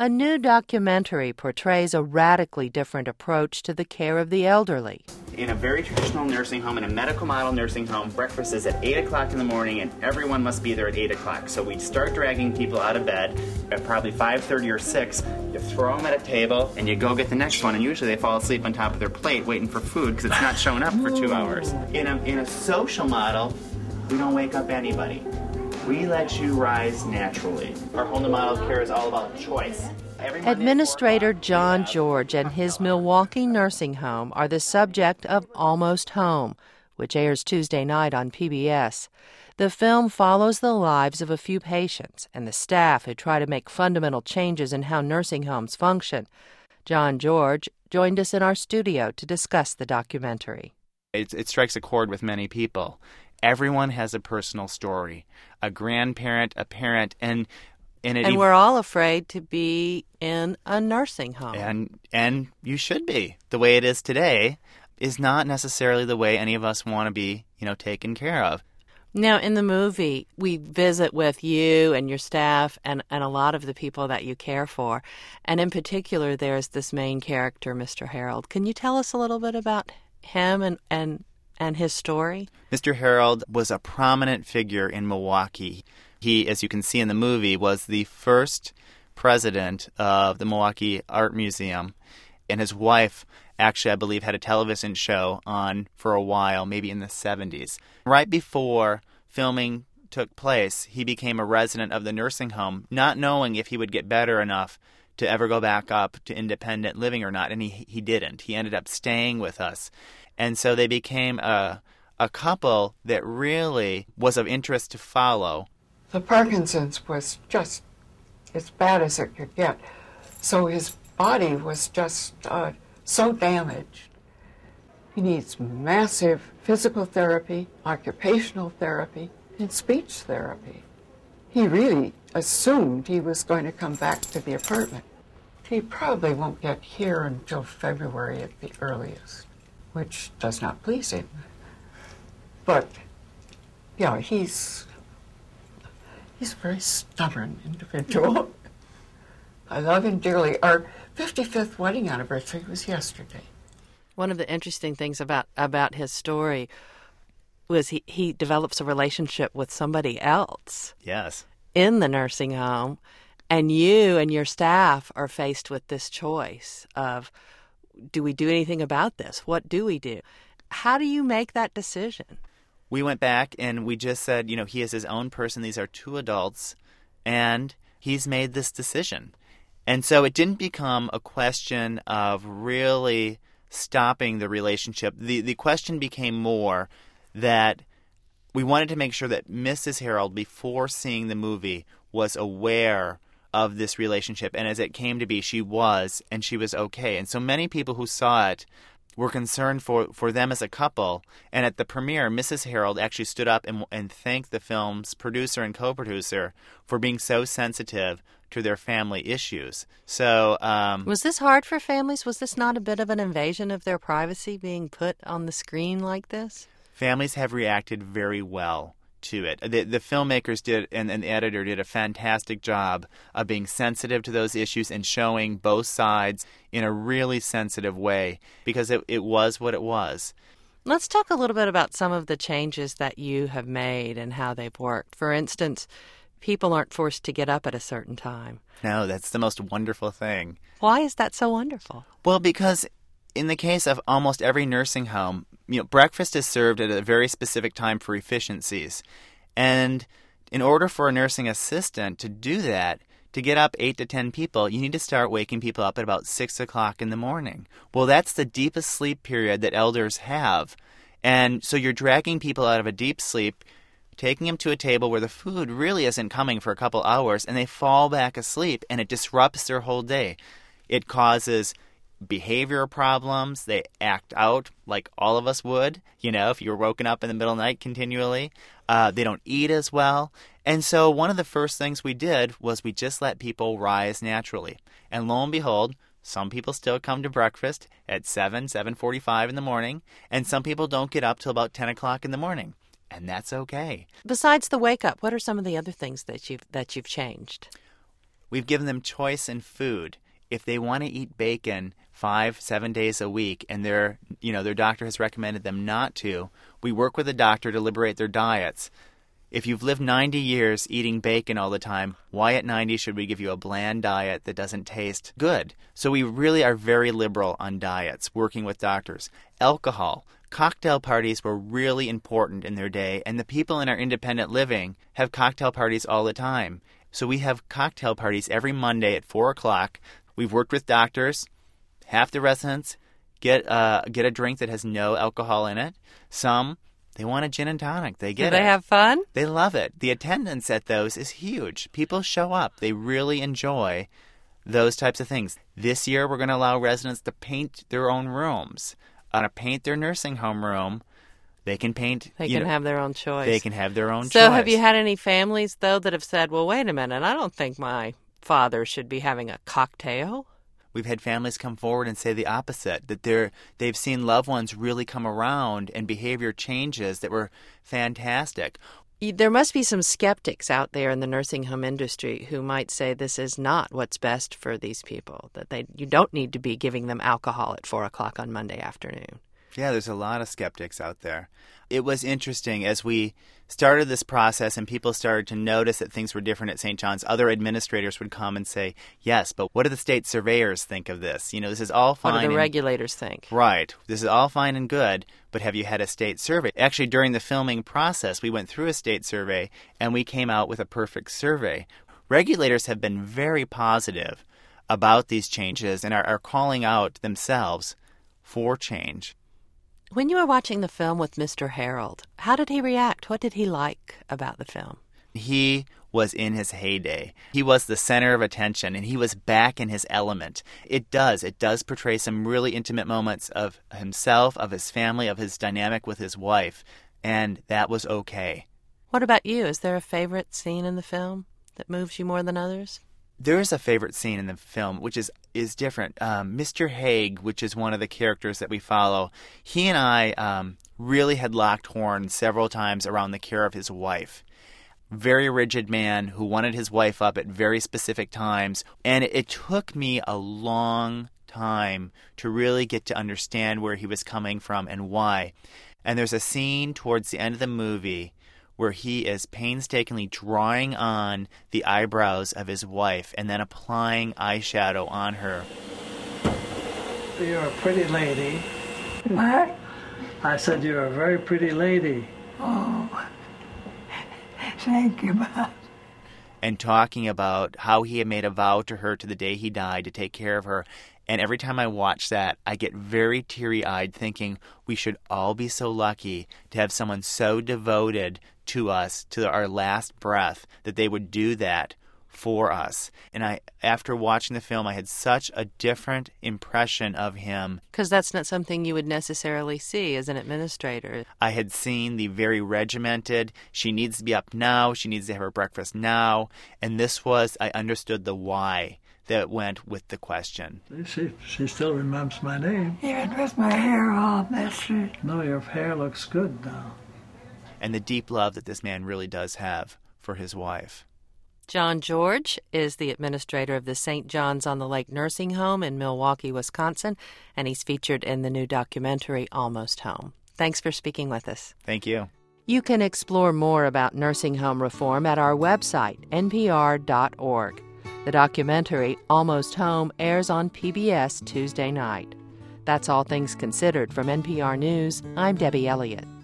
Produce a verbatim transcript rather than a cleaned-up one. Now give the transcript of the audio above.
A new documentary portrays a radically different approach to the care of the elderly. In a very traditional nursing home, in a medical model nursing home, breakfast is at eight o'clock in the morning and everyone must be there at eight o'clock. So we start dragging people out of bed at probably five thirty or six. You throw them at a table and you go get the next one, and usually they fall asleep on top of their plate waiting for food because it's not showing up for two hours. In a, in a social model, we don't wake up anybody. We let you rise naturally. Our whole new model of care is all about choice. Administrator John George and his Milwaukee nursing home are the subject of Almost Home, which airs Tuesday night on P B S. The film follows the lives of a few patients and the staff who try to make fundamental changes in how nursing homes function. John George joined us in our studio to discuss the documentary. It, it strikes a chord with many people. Everyone has a personal story, a grandparent, a parent, and and, it and we're all afraid to be in a nursing home. And and you should be. The way it is today is not necessarily the way any of us want to be, you know, taken care of. Now, in the movie, we visit with you and your staff and, and a lot of the people that you care for. And in particular, there's this main character, Mister Harold. Can you tell us a little bit about him and, and, and his story? Mister Harold was a prominent figure in Milwaukee. He, as you can see in the movie, was the first president of the Milwaukee Art Museum. And his wife actually, I believe, had a television show on for a while, maybe in the seventies. Right before filming took place, he became a resident of the nursing home, not knowing if he would get better enough to ever go back up to independent living or not. And he, he didn't. He ended up staying with us. And so they became a, a couple that really was of interest to follow. The Parkinson's was just as bad as it could get. So his body was just uh, so damaged. He needs massive physical therapy, occupational therapy, and speech therapy. He really assumed he was going to come back to the apartment. He probably won't get here until February at the earliest, which does not please him. But, yeah, he's... He's a very stubborn individual. I love him dearly. Our fifty-fifth wedding anniversary was yesterday. One of the interesting things about, about his story was he, he develops a relationship with somebody else. Yes. In the nursing home. And you and your staff are faced with this choice of, do we do anything about this? What do we do? How do you make that decision? We went back and we just said, you know, he is his own person. These are two adults, and he's made this decision. And so it didn't become a question of really stopping the relationship. The the question became more that we wanted to make sure that Missus Harold, before seeing the movie, was aware of this relationship. And as it came to be, she was, and she was okay. And so many people who saw it were concerned for, for them as a couple. And at the premiere, Missus Harold actually stood up and, and thanked the film's producer and co-producer for being so sensitive to their family issues. So, um, was this hard for families? Was this not a bit of an invasion of their privacy being put on the screen like this? Families have reacted very well to it. The, the filmmakers did, and, and the editor did a fantastic job of being sensitive to those issues and showing both sides in a really sensitive way, because it, it was what it was. Let's talk a little bit about some of the changes that you have made and how they've worked. For instance, people aren't forced to get up at a certain time. No, that's the most wonderful thing. Why is that so wonderful? Well, because in the case of almost every nursing home, you know, breakfast is served at a very specific time for efficiencies. And in order for a nursing assistant to do that, to get up eight to ten people, you need to start waking people up at about six o'clock in the morning. Well, that's the deepest sleep period that elders have. And so you're dragging people out of a deep sleep, taking them to a table where the food really isn't coming for a couple hours, and they fall back asleep, and it disrupts their whole day. It causes behavior problems. They act out like all of us would, you know, if you were woken up in the middle of the night continually. Uh, they don't eat as well. And so one of the first things we did was we just let people rise naturally. And lo and behold, some people still come to breakfast at seven, seven forty-five in the morning, and some people don't get up till about ten o'clock in the morning. And that's okay. Besides the wake up, what are some of the other things that you've that you've changed? We've given them choice in food. If they want to eat bacon five, seven days a week and their, you know, their doctor has recommended them not to, we work with the doctor to liberate their diets. If you've lived ninety years eating bacon all the time, why at ninety should we give you a bland diet that doesn't taste good? So we really are very liberal on diets, working with doctors. Alcohol. Cocktail parties were really important in their day, and the people in our independent living have cocktail parties all the time. So we have cocktail parties every Monday at four o'clock. We've worked with doctors. Half the residents get uh, get a drink that has no alcohol in it. Some, they want a gin and tonic. They get it. Do they have fun? They love it. The attendance at those is huge. People show up. They really enjoy those types of things. This year, we're going to allow residents to paint their own rooms. Uh, to paint their nursing home room, they can paint. They can know, have their own choice. They can have their own so choice. So have you had any families, though, that have said, well, wait a minute, I don't think my father should be having a cocktail? We've had families come forward and say the opposite, that they're, they've seen loved ones really come around and behavior changes that were fantastic. There must be some skeptics out there in the nursing home industry who might say this is not what's best for these people, that they you don't need to be giving them alcohol at four o'clock on Monday afternoon. Yeah, there's a lot of skeptics out there. It was interesting as we started this process and people started to notice that things were different at Saint John's. Other administrators would come and say, yes, but what do the state surveyors think of this? You know, this is all fine. What do the and, regulators think? Right. This is all fine and good, but have you had a state survey? Actually, during the filming process, we went through a state survey and we came out with a perfect survey. Regulators have been very positive about these changes and are, are calling out themselves for change. When you were watching the film with Mister Harold, how did he react? What did he like about the film? He was in his heyday. He was the center of attention, and he was back in his element. It does. It does portray some really intimate moments of himself, of his family, of his dynamic with his wife, and that was okay. What about you? Is there a favorite scene in the film that moves you more than others? There is a favorite scene in the film, which is, is different. Um, Mister Haig, which is one of the characters that we follow, he and I um, really had locked horns several times around the care of his wife. Very rigid man who wanted his wife up at very specific times. And it, it took me a long time to really get to understand where he was coming from and why. And there's a scene towards the end of the movie where he is painstakingly drawing on the eyebrows of his wife and then applying eyeshadow on her. You're a pretty lady. What? I said you're a very pretty lady. Oh, thank you, Bob. And talking about how he had made a vow to her to the day he died to take care of her. And every time I watch that, I get very teary-eyed thinking we should all be so lucky to have someone so devoted to us, to our last breath, that they would do that for us. And I, after watching the film, I had such a different impression of him. Because that's not something you would necessarily see as an administrator. I had seen the very regimented, she needs to be up now, she needs to have her breakfast now. And this was, I understood the why that went with the question. She, she still remembers my name. Even with my hair all messy. No, your hair looks good now. And the deep love that this man really does have for his wife. John George is the administrator of the Saint John's on the Lake Nursing Home in Milwaukee, Wisconsin, and he's featured in the new documentary Almost Home. Thanks for speaking with us. Thank you. You can explore more about nursing home reform at our website, N P R dot org. The documentary Almost Home airs on P B S Tuesday night. That's All Things Considered from N P R News. I'm Debbie Elliott.